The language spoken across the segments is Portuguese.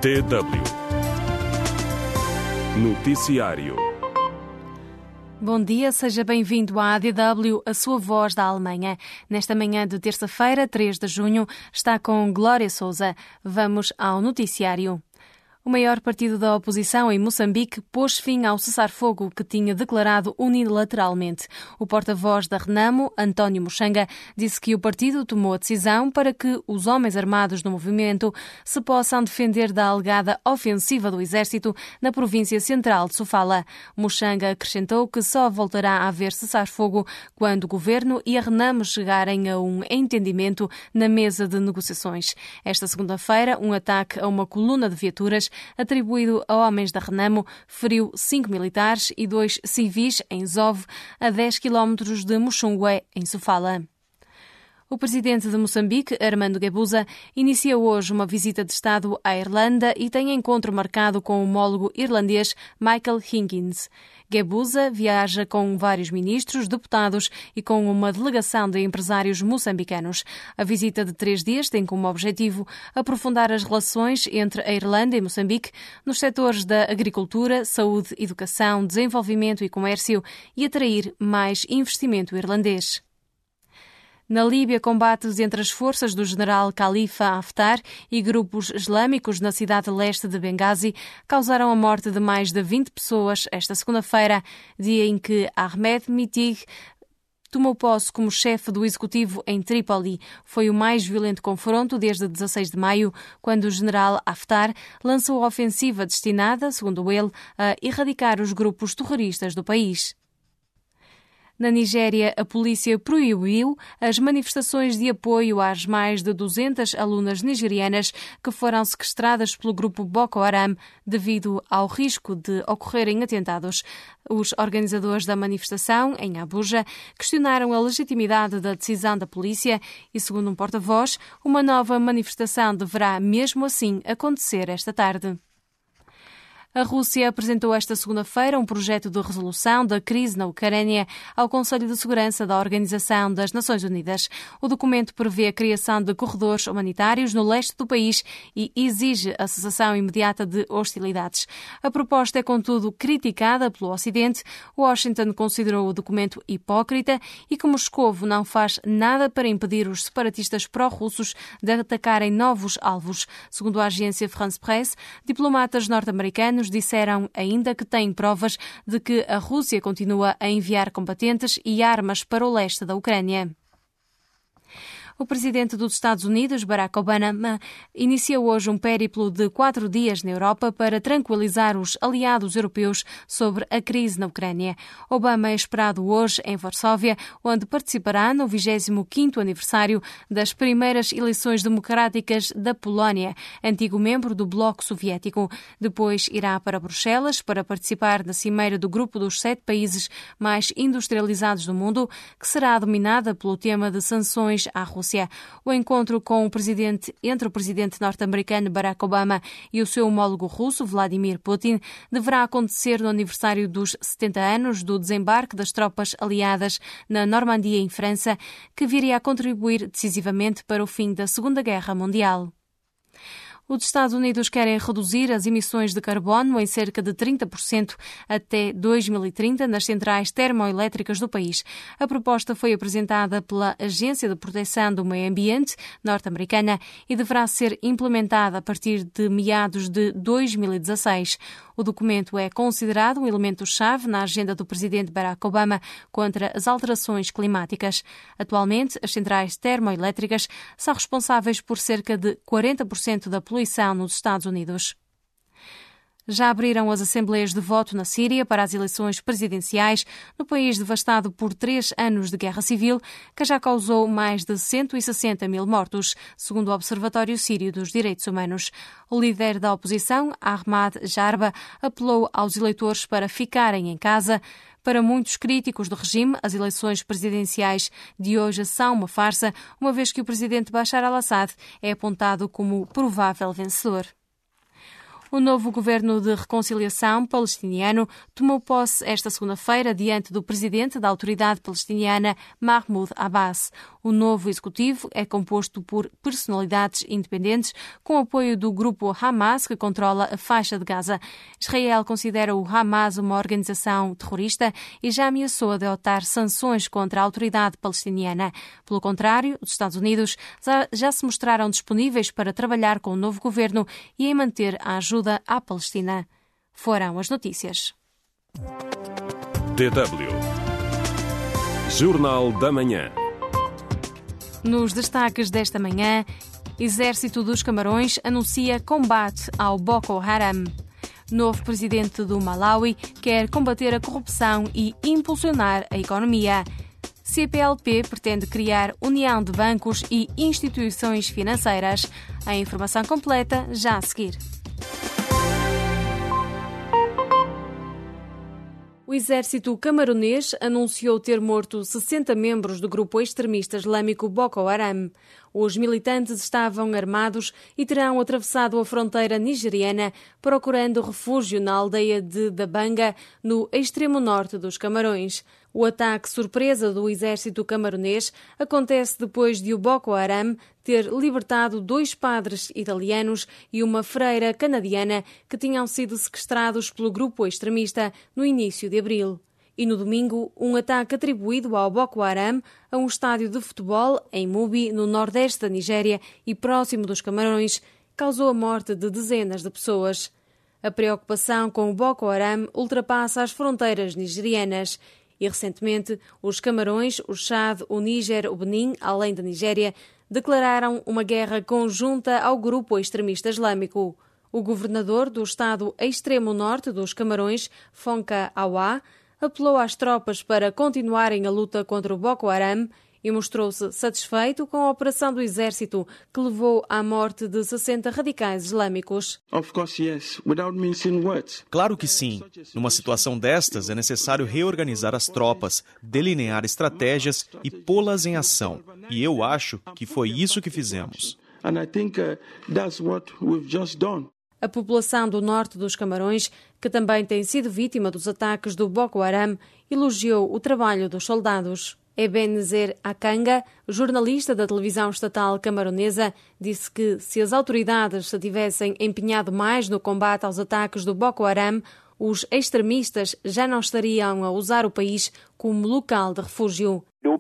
DW Noticiário. Bom dia, seja bem-vindo à DW, a sua voz da Alemanha. Nesta manhã de terça-feira, 3 de junho, está com Glória Sousa. Vamos ao noticiário. O maior partido da oposição em Moçambique pôs fim ao cessar-fogo que tinha declarado unilateralmente. O porta-voz da Renamo, António Muxanga, disse que o partido tomou a decisão para que os homens armados no movimento se possam defender da alegada ofensiva do exército na província central de Sofala. Muxanga acrescentou que só voltará a haver cessar-fogo quando o governo e a Renamo chegarem a um entendimento na mesa de negociações. Esta segunda-feira, um ataque a uma coluna de viaturas atribuído a homens da Renamo feriu 5 militares e 2 civis em Zove, a 10 km de Muxungué, em Sofala. O presidente de Moçambique, Armando Guebuza, inicia hoje uma visita de Estado à Irlanda e tem encontro marcado com o homólogo irlandês Michael Higgins. Guebuza viaja com vários ministros, deputados e com uma delegação de empresários moçambicanos. A visita de 3 dias tem como objetivo aprofundar as relações entre a Irlanda e Moçambique nos setores da agricultura, saúde, educação, desenvolvimento e comércio e atrair mais investimento irlandês. Na Líbia, combates entre as forças do general Khalifa Haftar e grupos islâmicos na cidade leste de Benghazi causaram a morte de mais de 20 pessoas esta segunda-feira, dia em que Ahmed Mitig tomou posse como chefe do executivo em Trípoli. Foi o mais violento confronto desde 16 de maio, quando o general Haftar lançou a ofensiva destinada, segundo ele, a erradicar os grupos terroristas do país. Na Nigéria, a polícia proibiu as manifestações de apoio às mais de 200 alunas nigerianas que foram sequestradas pelo grupo Boko Haram devido ao risco de ocorrerem atentados. Os organizadores da manifestação, em Abuja, questionaram a legitimidade da decisão da polícia e, segundo um porta-voz, uma nova manifestação deverá mesmo assim acontecer esta tarde. A Rússia apresentou esta segunda-feira um projeto de resolução da crise na Ucrânia ao Conselho de Segurança da Organização das Nações Unidas. O documento prevê a criação de corredores humanitários no leste do país e exige a cessação imediata de hostilidades. A proposta é, contudo, criticada pelo Ocidente. Washington considerou o documento hipócrita e que Moscou não faz nada para impedir os separatistas pró-russos de atacarem novos alvos. Segundo a agência France Presse, diplomatas norte-americanos disseram ainda que têm provas de que a Rússia continua a enviar combatentes e armas para o leste da Ucrânia. O presidente dos Estados Unidos, Barack Obama, iniciou hoje um périplo de 4 dias na Europa para tranquilizar os aliados europeus sobre a crise na Ucrânia. Obama é esperado hoje em Varsóvia, onde participará no 25º aniversário das primeiras eleições democráticas da Polónia, antigo membro do Bloco Soviético. Depois irá para Bruxelas para participar da cimeira do grupo dos 7 países mais industrializados do mundo, que será dominada pelo tema de sanções à Rússia. O encontro entre o presidente norte-americano Barack Obama e o seu homólogo russo Vladimir Putin deverá acontecer no aniversário dos 70 anos do desembarque das tropas aliadas na Normandia, em França, que viria a contribuir decisivamente para o fim da Segunda Guerra Mundial. Os Estados Unidos querem reduzir as emissões de carbono em cerca de 30% até 2030 nas centrais termoelétricas do país. A proposta foi apresentada pela Agência de Proteção do Meio Ambiente norte-americana e deverá ser implementada a partir de meados de 2016. O documento é considerado um elemento-chave na agenda do presidente Barack Obama contra as alterações climáticas. Atualmente, as centrais termoelétricas são responsáveis por cerca de 40% da poluição nos Estados Unidos. Já abriram as assembleias de voto na Síria para as eleições presidenciais no país devastado por 3 anos de guerra civil, que já causou mais de 160 mil mortos, segundo o Observatório Sírio dos Direitos Humanos. O líder da oposição, Ahmad Jarba, apelou aos eleitores para ficarem em casa. Para muitos críticos do regime, as eleições presidenciais de hoje são uma farsa, uma vez que o presidente Bashar al-Assad é apontado como provável vencedor. O novo governo de reconciliação palestiniano tomou posse esta segunda-feira diante do presidente da autoridade palestiniana, Mahmoud Abbas. O novo executivo é composto por personalidades independentes com apoio do grupo Hamas, que controla a faixa de Gaza. Israel considera o Hamas uma organização terrorista e já ameaçou adotar sanções contra a autoridade palestiniana. Pelo contrário, os Estados Unidos já se mostraram disponíveis para trabalhar com o novo governo e em manter a ajuda à Palestina. Foram as notícias. DW Jornal da Manhã. Nos destaques desta manhã, Exército dos Camarões anuncia combate ao Boko Haram. Novo presidente do Malawi quer combater a corrupção e impulsionar a economia. CPLP pretende criar união de bancos e instituições financeiras. A informação completa já a seguir. O exército camaronês anunciou ter morto 60 membros do grupo extremista islâmico Boko Haram. Os militantes estavam armados e terão atravessado a fronteira nigeriana procurando refúgio na aldeia de Dabanga, no extremo norte dos Camarões. O ataque surpresa do exército camaronês acontece depois de o Boko Haram ter libertado 2 padres italianos e uma freira canadiana que tinham sido sequestrados pelo grupo extremista no início de abril. E no domingo, um ataque atribuído ao Boko Haram a um estádio de futebol em Mubi, no nordeste da Nigéria e próximo dos Camarões, causou a morte de dezenas de pessoas. A preocupação com o Boko Haram ultrapassa as fronteiras nigerianas. E, recentemente, os Camarões, o Chad, o Níger, o Benin, além da Nigéria, declararam uma guerra conjunta ao grupo extremista islâmico. O governador do estado extremo norte dos Camarões, Fonka Awa, apelou às tropas para continuarem a luta contra o Boko Haram e mostrou-se satisfeito com a operação do exército que levou à morte de 60 radicais islâmicos. Claro que sim. Numa situação destas, é necessário reorganizar as tropas, delinear estratégias e pô-las em ação. E eu acho que foi isso que fizemos. A população do norte dos Camarões, que também tem sido vítima dos ataques do Boko Haram, elogiou o trabalho dos soldados. Ebenezer Akanga, jornalista da televisão estatal camaronesa, disse que se as autoridades se tivessem empenhado mais no combate aos ataques do Boko Haram, os extremistas já não estariam a usar o país como local de refúgio.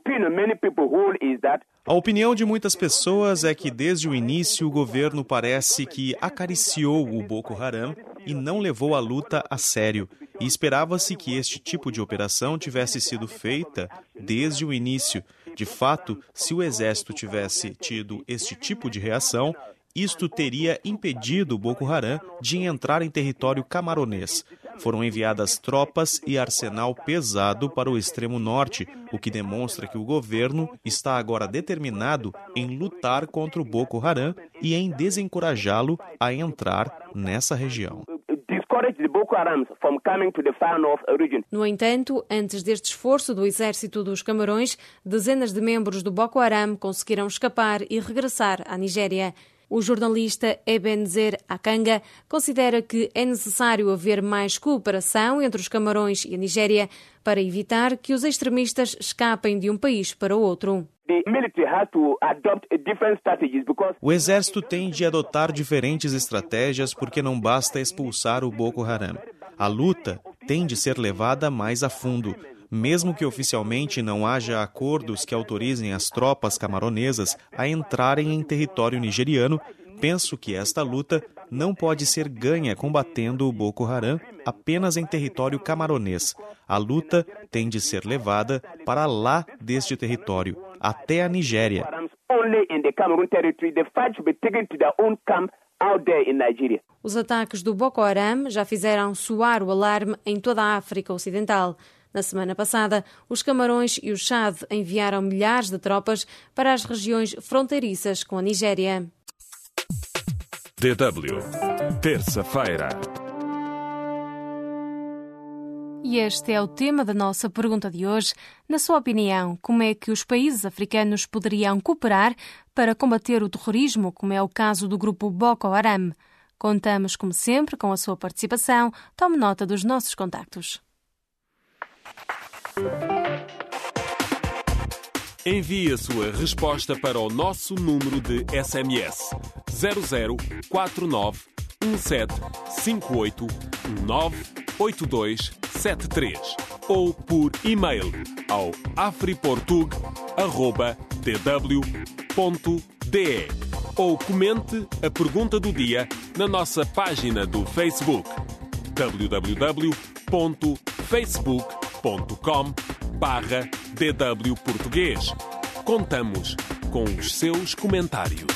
A opinião de muitas pessoas é que desde o início o governo parece que acariciou o Boko Haram e não levou a luta a sério. E esperava-se que este tipo de operação tivesse sido feita desde o início. De fato, se o exército tivesse tido este tipo de reação, isto teria impedido o Boko Haram de entrar em território camaronês. Foram enviadas tropas e arsenal pesado para o extremo norte, o que demonstra que o governo está agora determinado em lutar contra o Boko Haram e em desencorajá-lo a entrar nessa região. No entanto, antes deste esforço do exército dos Camarões, dezenas de membros do Boko Haram conseguiram escapar e regressar à Nigéria. O jornalista Ebenezer Akanga considera que é necessário haver mais cooperação entre os Camarões e a Nigéria para evitar que os extremistas escapem de um país para o outro. O exército tem de adotar diferentes estratégias porque não basta expulsar o Boko Haram. A luta tem de ser levada mais a fundo. Mesmo que oficialmente não haja acordos que autorizem as tropas camaronesas a entrarem em território nigeriano, penso que esta luta não pode ser ganha combatendo o Boko Haram apenas em território camaronês. A luta tem de ser levada para lá deste território, até a Nigéria. Os ataques do Boko Haram já fizeram soar o alarme em toda a África Ocidental. Na semana passada, os Camarões e o Chad enviaram milhares de tropas para as regiões fronteiriças com a Nigéria. DW, terça-feira. E este é o tema da nossa pergunta de hoje. Na sua opinião, como é que os países africanos poderiam cooperar para combater o terrorismo, como é o caso do grupo Boko Haram? Contamos, como sempre, com a sua participação. Tome nota dos nossos contactos. Envie a sua resposta para o nosso número de SMS 0049 1758 198273 ou por e-mail ao afriportug@tw.de ou comente a pergunta do dia na nossa página do Facebook www.facebook.com/DW Português. Contamos com os seus comentários.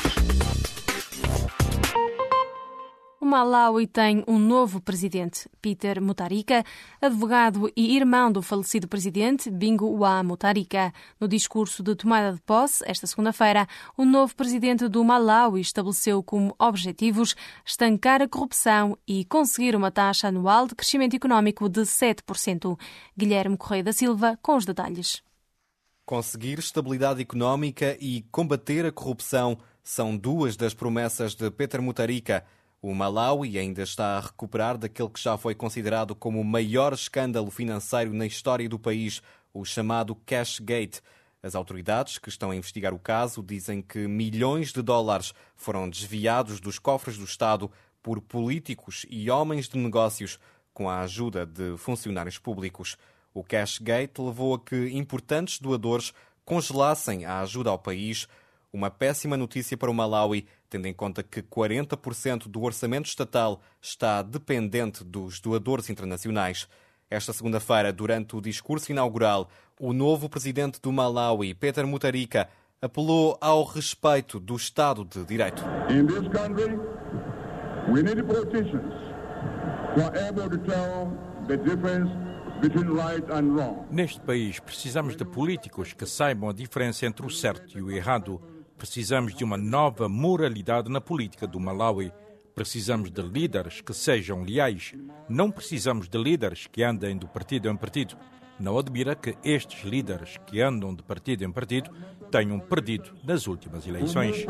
O Malawi tem um novo presidente, Peter Mutharika, advogado e irmão do falecido presidente Bingu wa Mutharika. No discurso de tomada de posse, esta segunda-feira, o novo presidente do Malawi estabeleceu como objetivos estancar a corrupção e conseguir uma taxa anual de crescimento económico de 7%. Guilherme Correia da Silva, com os detalhes. Conseguir estabilidade económica e combater a corrupção são duas das promessas de Peter Mutharika. O Malawi ainda está a recuperar daquele que já foi considerado como o maior escândalo financeiro na história do país, o chamado Cashgate. As autoridades que estão a investigar o caso dizem que milhões de dólares foram desviados dos cofres do Estado por políticos e homens de negócios com a ajuda de funcionários públicos. O Cashgate levou a que importantes doadores congelassem a ajuda ao país. Uma péssima notícia para o Malawi, tendo em conta que 40% do orçamento estatal está dependente dos doadores internacionais. Esta segunda-feira, durante o discurso inaugural, o novo presidente do Malawi, Peter Mutharika, apelou ao respeito do Estado de Direito. In this country, we need politicians who are able to tell the difference between right and wrong. Neste país, precisamos de políticos que saibam a diferença entre o certo e o errado. Precisamos de uma nova moralidade na política do Malawi. Precisamos de líderes que sejam leais. Não precisamos de líderes que andem de partido em partido. Não admira que estes líderes que andam de partido em partido tenham perdido nas últimas eleições.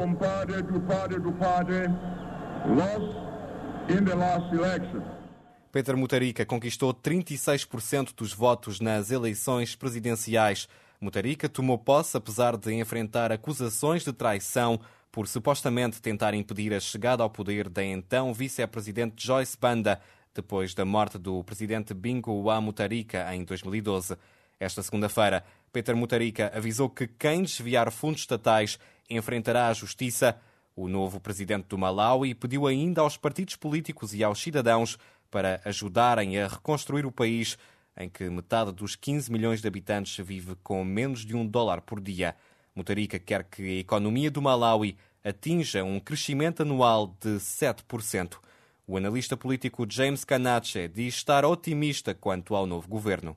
Peter Mutharika conquistou 36% dos votos nas eleições presidenciais. Mutharika tomou posse apesar de enfrentar acusações de traição por supostamente tentar impedir a chegada ao poder da então vice-presidente Joyce Banda, depois da morte do presidente Bingu wa Mutharika em 2012. Esta segunda-feira, Peter Mutharika avisou que quem desviar fundos estatais enfrentará a justiça. O novo presidente do Malawi pediu ainda aos partidos políticos e aos cidadãos para ajudarem a reconstruir o país, em que metade dos 15 milhões de habitantes vive com menos de $1 por dia. Mutharika quer que a economia do Malawi atinja um crescimento anual de 7%. O analista político James Kanache diz estar otimista quanto ao novo governo.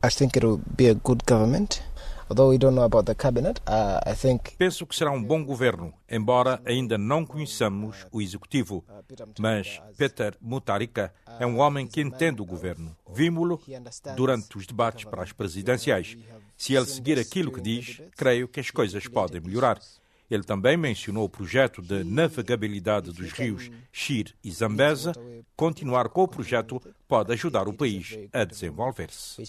Penso que será um bom governo, embora ainda não conheçamos o executivo. Mas Peter Mutharika é um homem que entende o governo. Vimos-lo durante os debates para as presidenciais. Se ele seguir aquilo que diz, creio que as coisas podem melhorar. Ele também mencionou o projeto de navegabilidade dos rios Shire e Zambeza. Continuar com o projeto pode ajudar o país a desenvolver-se.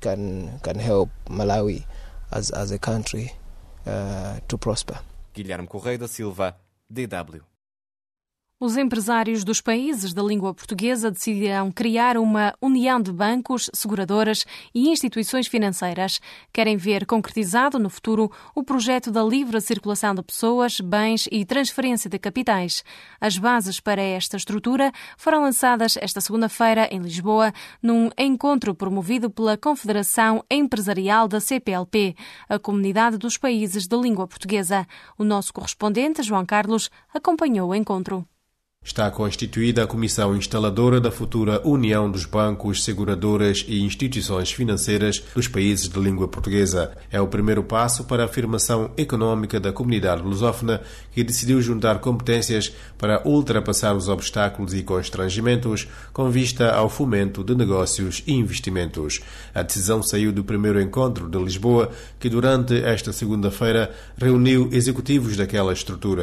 Guilherme Correia da Silva, DW. Os empresários dos países da língua portuguesa decidirão criar uma união de bancos, seguradoras e instituições financeiras. Querem ver concretizado no futuro o projeto da livre circulação de pessoas, bens e transferência de capitais. As bases para esta estrutura foram lançadas esta segunda-feira em Lisboa, num encontro promovido pela Confederação Empresarial da CPLP, a Comunidade dos Países da Língua Portuguesa. O nosso correspondente, João Carlos, acompanhou o encontro. Está constituída a comissão instaladora da futura União dos Bancos, Seguradoras e Instituições Financeiras dos países de língua portuguesa. É o primeiro passo para a afirmação económica da comunidade lusófona, que decidiu juntar competências para ultrapassar os obstáculos e constrangimentos com vista ao fomento de negócios e investimentos. A decisão saiu do primeiro encontro de Lisboa, que durante esta segunda-feira reuniu executivos daquelas estruturas.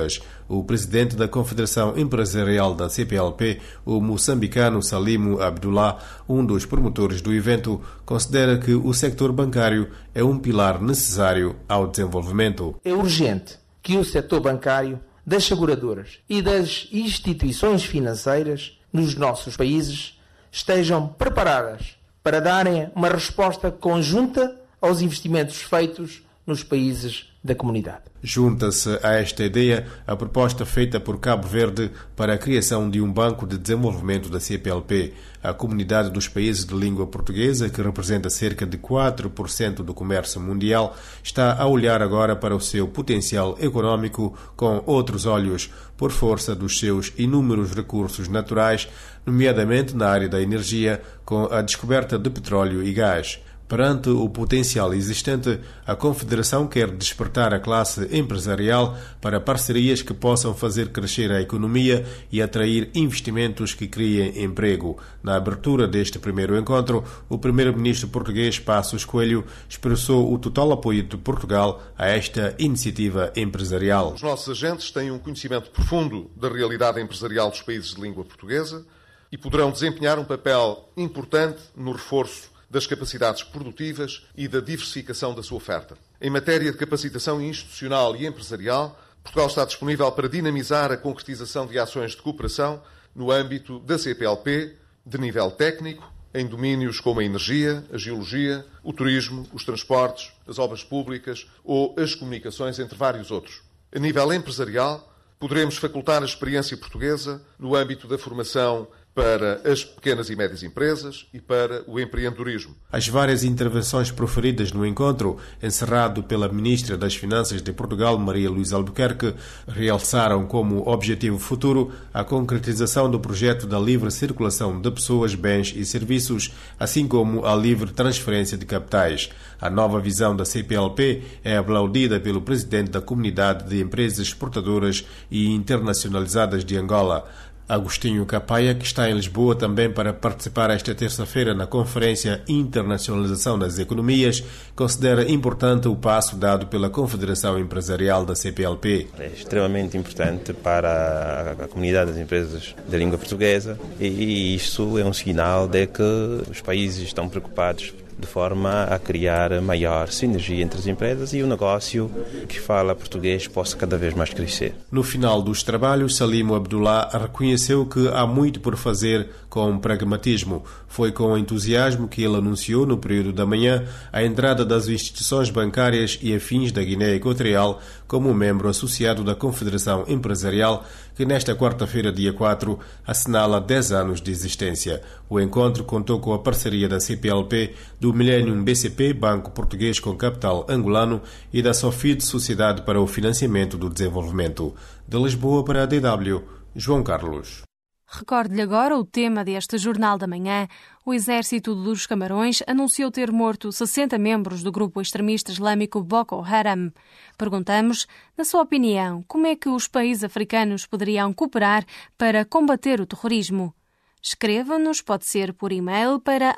O presidente da Confederação Empresarial da CPLP, o moçambicano Salimo Abdullah, um dos promotores do evento, considera que o sector bancário é um pilar necessário ao desenvolvimento. É urgente que o setor bancário, das seguradoras e das instituições financeiras nos nossos países estejam preparadas para darem uma resposta conjunta aos investimentos feitos nos países da comunidade. Junta-se a esta ideia a proposta feita por Cabo Verde para a criação de um banco de desenvolvimento da CPLP. A comunidade dos países de língua portuguesa, que representa cerca de 4% do comércio mundial, está a olhar agora para o seu potencial econômico com outros olhos, por força dos seus inúmeros recursos naturais, nomeadamente na área da energia, com a descoberta de petróleo e gás. Perante o potencial existente, a Confederação quer despertar a classe empresarial para parcerias que possam fazer crescer a economia e atrair investimentos que criem emprego. Na abertura deste primeiro encontro, o primeiro-ministro português Passos Coelho expressou o total apoio de Portugal a esta iniciativa empresarial. Os nossos agentes têm um conhecimento profundo da realidade empresarial dos países de língua portuguesa e poderão desempenhar um papel importante no reforço das capacidades produtivas e da diversificação da sua oferta. Em matéria de capacitação institucional e empresarial, Portugal está disponível para dinamizar a concretização de ações de cooperação no âmbito da CPLP, de nível técnico, em domínios como a energia, a geologia, o turismo, os transportes, as obras públicas ou as comunicações, entre vários outros. A nível empresarial, poderemos facultar a experiência portuguesa no âmbito da formação para as pequenas e médias empresas e para o empreendedorismo. As várias intervenções proferidas no encontro, encerrado pela Ministra das Finanças de Portugal, Maria Luísa Albuquerque, realçaram como objetivo futuro a concretização do projeto da livre circulação de pessoas, bens e serviços, assim como a livre transferência de capitais. A nova visão da CPLP é aplaudida pelo presidente da Comunidade de Empresas Exportadoras e Internacionalizadas de Angola, Agostinho Capaia, que está em Lisboa também para participar esta terça-feira na Conferência Internacionalização das Economias, considera importante o passo dado pela Confederação Empresarial da CPLP. É extremamente importante para a comunidade das empresas da língua portuguesa e isso é um sinal de que os países estão preocupados de forma a criar maior sinergia entre as empresas e o negócio que fala português possa cada vez mais crescer. No final dos trabalhos, Salimo Abdullah reconheceu que há muito por fazer com pragmatismo. Foi com entusiasmo que ele anunciou no período da manhã a entrada das instituições bancárias e afins da Guiné Equatorial como membro associado da Confederação Empresarial, que nesta quarta-feira, dia 4, assinala 10 anos de existência. O encontro contou com a parceria da CPLP, do Millennium BCP, Banco Português com capital angolano, e da SOFID, Sociedade para o Financiamento do Desenvolvimento. De Lisboa para a DW, João Carlos. Recorde-lhe agora o tema deste Jornal da Manhã. O Exército dos Camarões anunciou ter morto 60 membros do grupo extremista islâmico Boko Haram. Perguntamos, na sua opinião, como é que os países africanos poderiam cooperar para combater o terrorismo? Escreva-nos, pode ser por e-mail para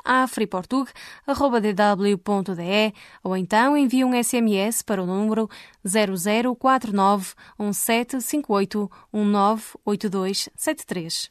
afriportug@dw.de ou então envie um SMS para o número 0049 1758 198273.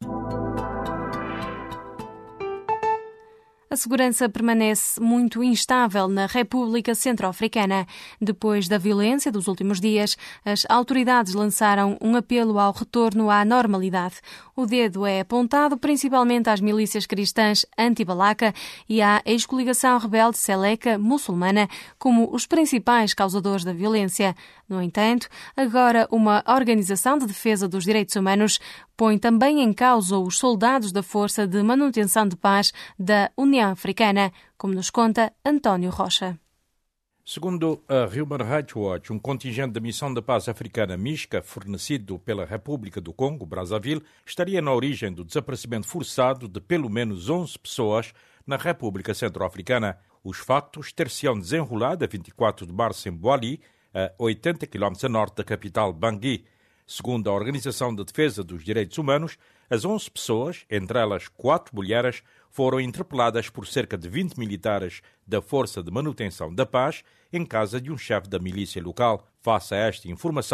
A segurança permanece muito instável na República Centro-Africana. Depois da violência dos últimos dias, as autoridades lançaram um apelo ao retorno à normalidade. O dedo é apontado principalmente às milícias cristãs anti-Balaka e à ex-coligação rebelde Seleka muçulmana como os principais causadores da violência. No entanto, agora uma organização de defesa dos direitos humanos põe também em causa os soldados da Força de Manutenção de Paz da União Africana, como nos conta António Rocha. Segundo a Human Rights Watch, um contingente da Missão da Paz Africana MISCA, fornecido pela República do Congo, Brazzaville, estaria na origem do desaparecimento forçado de pelo menos 11 pessoas na República Centro-Africana. Os factos ter-se-ão desenrolado a 24 de março em Boali, a 80 km a norte da capital Bangui. Segundo a Organização de Defesa dos Direitos Humanos, as 11 pessoas, entre elas 4 mulheres, foram interpeladas por cerca de 20 militares da Força de Manutenção da Paz em casa de um chefe da milícia local. Face a esta informação,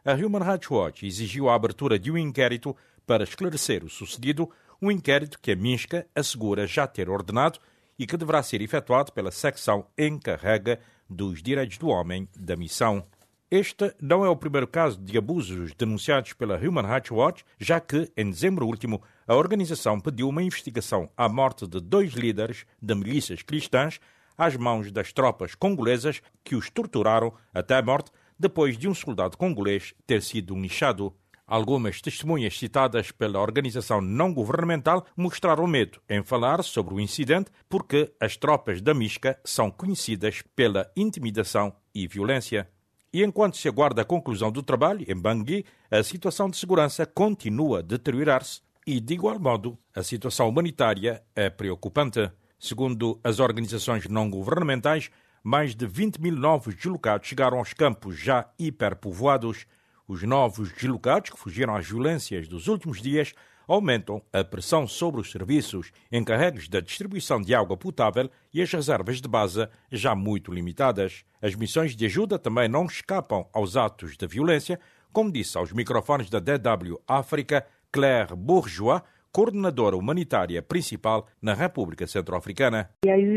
a Human Rights Watch exigiu a abertura de um inquérito para esclarecer o sucedido, um inquérito que a MINSCA assegura já ter ordenado e que deverá ser efetuado pela secção encarregue dos direitos do homem da missão. Este não é o primeiro caso de abusos denunciados pela Human Rights Watch, já que, em dezembro último, a organização pediu uma investigação à morte de 2 líderes de milícias cristãs às mãos das tropas congolesas que os torturaram até a morte depois de um soldado congolês ter sido linchado. Algumas testemunhas citadas pela organização não-governamental mostraram medo em falar sobre o incidente porque as tropas da MINSCA são conhecidas pela intimidação e violência. E enquanto se aguarda a conclusão do trabalho em Bangui, a situação de segurança continua a deteriorar-se e, de igual modo, a situação humanitária é preocupante. Segundo as organizações não-governamentais, mais de 20 mil novos deslocados chegaram aos campos já hiperpovoados. Os novos deslocados que fugiram às violências dos últimos dias aumentam a pressão sobre os serviços encarregues da distribuição de água potável e as reservas de base já muito limitadas. As missões de ajuda também não escapam aos atos de violência, como disse aos microfones da DW África Claire Bourgeois, coordenadora humanitária principal na República Centro-Africana.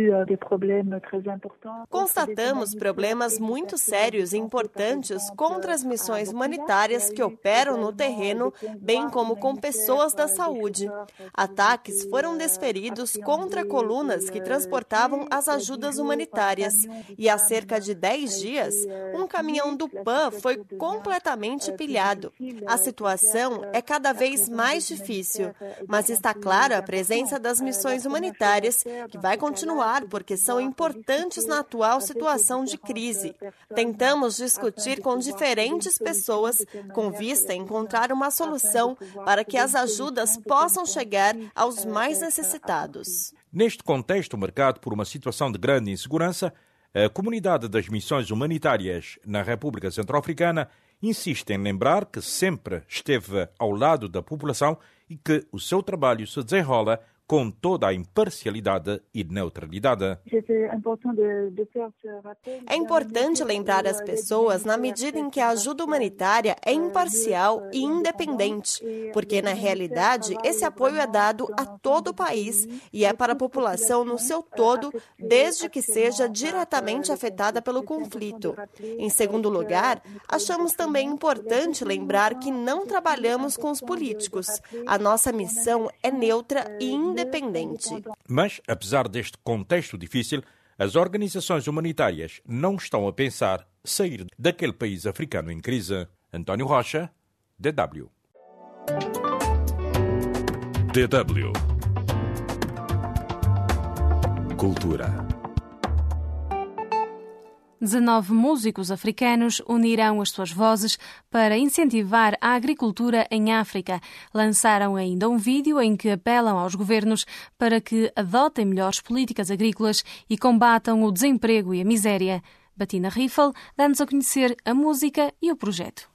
Constatamos problemas muito sérios e importantes contra as missões humanitárias que operam no terreno, bem como com pessoas da saúde. Ataques foram desferidos contra colunas que transportavam as ajudas humanitárias. E há cerca de 10 dias, um caminhão do PAN foi completamente pilhado. A situação é cada vez mais difícil. Mas está clara a presença das missões humanitárias, que vai continuar porque são importantes na atual situação de crise. Tentamos discutir com diferentes pessoas com vista a encontrar uma solução para que as ajudas possam chegar aos mais necessitados. Neste contexto marcado por uma situação de grande insegurança, a comunidade das missões humanitárias na República Centro-Africana insiste em lembrar que sempre esteve ao lado da população e que o seu trabalho se desenrola com toda a imparcialidade e neutralidade. É importante lembrar as pessoas na medida em que a ajuda humanitária é imparcial e independente, porque, na realidade, esse apoio é dado a todo o país e é para a população no seu todo, desde que seja diretamente afetada pelo conflito. Em segundo lugar, achamos também importante lembrar que não trabalhamos com os políticos. A nossa missão é neutra e independente. Mas, apesar deste contexto difícil, as organizações humanitárias não estão a pensar sair daquele país africano em crise. António Rocha, DW. DW. Cultura. 19 músicos africanos unirão as suas vozes para incentivar a agricultura em África. Lançaram ainda um vídeo em que apelam aos governos para que adotem melhores políticas agrícolas e combatam o desemprego e a miséria. Batina Riffel dá-nos a conhecer a música e o projeto.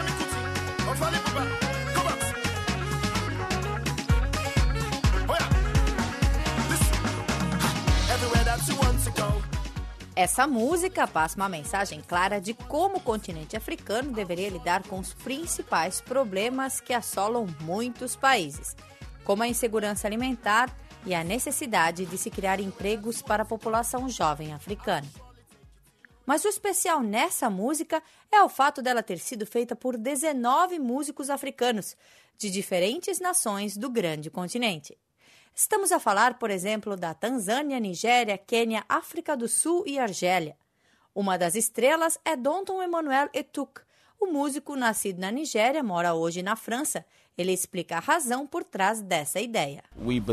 Essa música passa uma mensagem clara de como o continente africano deveria lidar com os principais problemas que assolam muitos países, como a insegurança alimentar e a necessidade de se criar empregos para a população jovem africana. Mas o especial nessa música é o fato dela ter sido feita por 19 músicos africanos, de diferentes nações do grande continente. Estamos a falar, por exemplo, da Tanzânia, Nigéria, Quênia, África do Sul e Argélia. Uma das estrelas é Donton Emmanuel Etuk. O músico nascido na Nigéria mora hoje na França. Ele explica a razão por trás dessa ideia.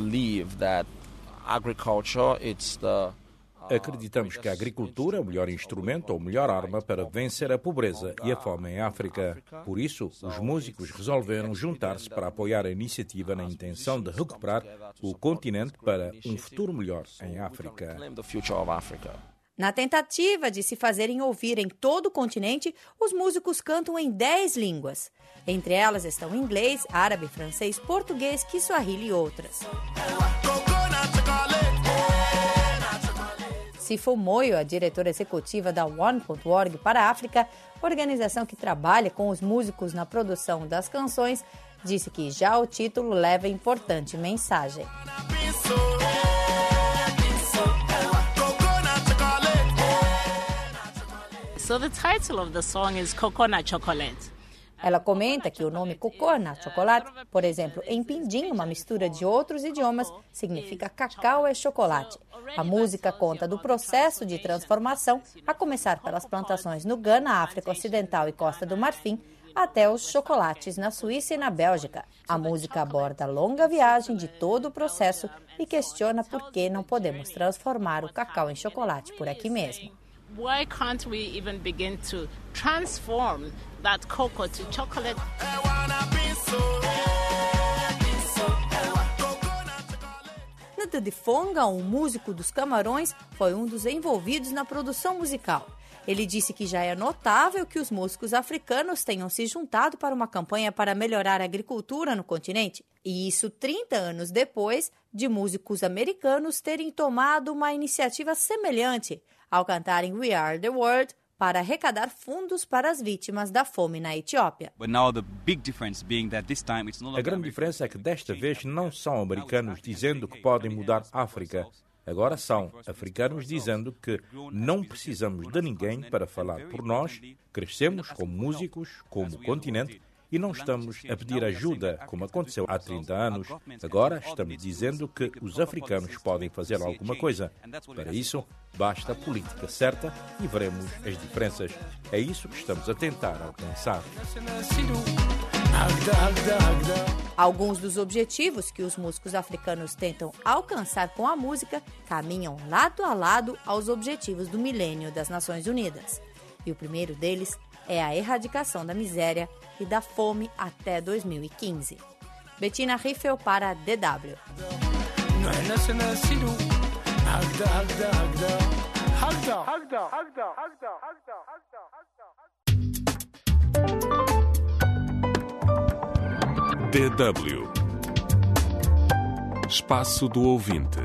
Acreditamos que a agricultura é o melhor instrumento ou melhor arma para vencer a pobreza e a fome em África. Por isso, os músicos resolveram juntar-se para apoiar a iniciativa na intenção de recuperar o continente para um futuro melhor em África. Na tentativa de se fazerem ouvir em todo o continente, os músicos cantam em 10 línguas. Entre elas estão inglês, árabe, francês, português, kiswahili e outras. Sifo Moyo, a diretora executiva da One.org para a África, organização que trabalha com os músicos na produção das canções, disse que já o título leva importante mensagem. So the title of the song is Coconut Chocolate. Ela comenta que o nome Coconut Chocolate, por exemplo, em Pidgin, uma mistura de outros idiomas, significa cacau é chocolate. A música conta do processo de transformação, a começar pelas plantações no Ghana, África Ocidental e Costa do Marfim, até os chocolates na Suíça e na Bélgica. A música aborda a longa viagem de todo o processo e questiona por que não podemos transformar o cacau em chocolate por aqui mesmo. Why can't we even begin to transform that cocoa to chocolate? Nada de Fonga, um músico dos Camarões, foi um dos envolvidos na produção musical. Ele disse que já é notável que os músicos africanos tenham se juntado para uma campanha para melhorar a agricultura no continente. E isso 30 anos depois de músicos americanos terem tomado uma iniciativa semelhante ao cantarem We Are the World para arrecadar fundos para as vítimas da fome na Etiópia. A grande diferença é que desta vez não são americanos dizendo que podem mudar a África. Agora são africanos dizendo que não precisamos de ninguém para falar por nós, crescemos como músicos, como continente, e não estamos a pedir ajuda, como aconteceu há 30 anos. Agora estamos dizendo que os africanos podem fazer alguma coisa. Para isso, basta a política certa e veremos as diferenças. É isso que estamos a tentar alcançar. Alguns dos objetivos que os músicos africanos tentam alcançar com a música caminham lado a lado aos objetivos do Milênio das Nações Unidas. E o primeiro deles é a erradicação da miséria e da fome até 2015. Bettina Riffel para a DW. DW Espaço do Ouvinte.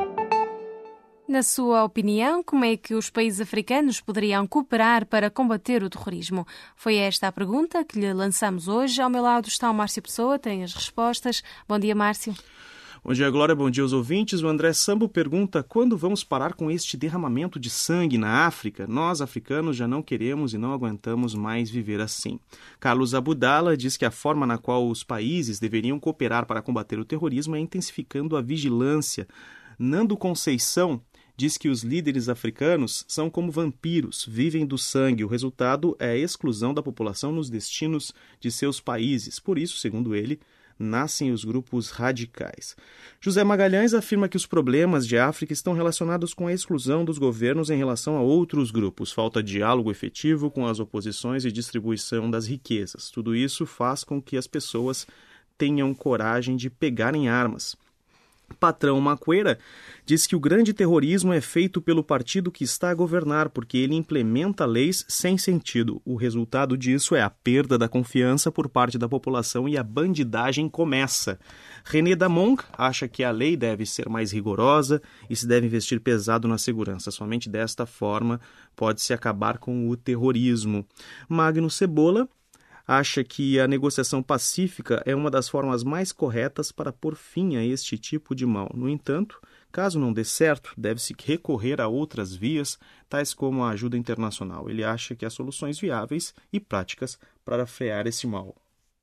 Na sua opinião, como é que os países africanos poderiam cooperar para combater o terrorismo? Foi esta a pergunta que lhe lançamos hoje. Ao meu lado está o Márcio Pessoa, tem as respostas. Bom dia, Márcio. Bom dia, Glória. Bom dia aos ouvintes. O André Sambo pergunta: quando vamos parar com este derramamento de sangue na África? Nós, africanos, já não queremos e não aguentamos mais viver assim. Carlos Abudala diz que a forma na qual os países deveriam cooperar para combater o terrorismo é intensificando a vigilância. Nando Conceição diz que os líderes africanos são como vampiros, vivem do sangue. O resultado é a exclusão da população nos destinos de seus países. Por isso, segundo ele, nascem os grupos radicais. José Magalhães afirma que os problemas de África estão relacionados com a exclusão dos governos em relação a outros grupos, falta de diálogo efetivo com as oposições e distribuição das riquezas. Tudo isso faz com que as pessoas tenham coragem de pegarem armas. Patrão Maqueira diz que o grande terrorismo é feito pelo partido que está a governar, porque ele implementa leis sem sentido. O resultado disso é a perda da confiança por parte da população e a bandidagem começa. René Damong acha que a lei deve ser mais rigorosa e se deve investir pesado na segurança. Somente desta forma pode-se acabar com o terrorismo. Magno Cebola acha que a negociação pacífica é uma das formas mais corretas para pôr fim a este tipo de mal. No entanto, caso não dê certo, deve-se recorrer a outras vias, tais como a ajuda internacional. Ele acha que há soluções viáveis e práticas para frear esse mal.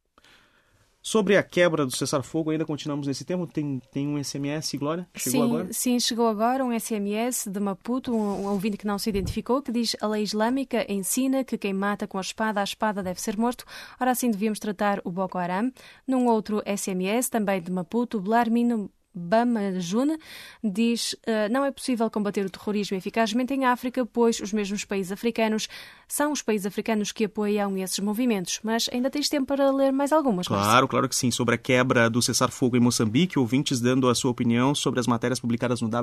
Sobre a quebra do cessar-fogo, ainda continuamos nesse tema. Tem um SMS, Glória? Chegou agora? Sim, chegou agora um SMS de Maputo, um ouvinte que não se identificou, que diz: a lei islâmica ensina que quem mata com a espada deve ser morto. Ora, assim devíamos tratar o Boko Haram. Num outro SMS, também de Maputo, Blarmino Bamajuna diz: não é possível combater o terrorismo eficazmente em África, pois os mesmos países africanos são os países africanos que apoiam esses movimentos. Mas ainda tens tempo para ler mais algumas. Claro que sim. Sobre a quebra do cessar-fogo em Moçambique, ouvintes dando a sua opinião sobre as matérias publicadas no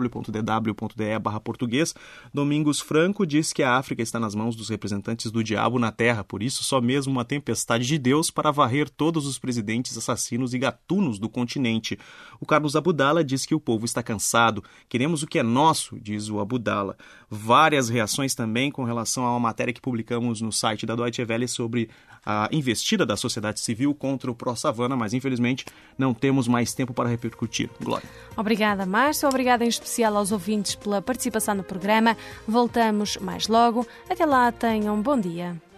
www.dw.de/português. Domingos Franco diz que a África está nas mãos dos representantes do diabo na terra, por isso só mesmo uma tempestade de Deus para varrer todos os presidentes assassinos e gatunos do continente. O Carlos Carlos Abudala diz que o povo está cansado. Queremos o que é nosso, diz o Abudala. Várias reações também com relação a uma matéria que publicamos no site da Deutsche Welle sobre a investida da sociedade civil contra o pró-savana, mas infelizmente não temos mais tempo para repercutir. Glória. Obrigada, Márcio. Obrigada em especial aos ouvintes pela participação no programa. Voltamos mais logo. Até lá, tenham um bom dia.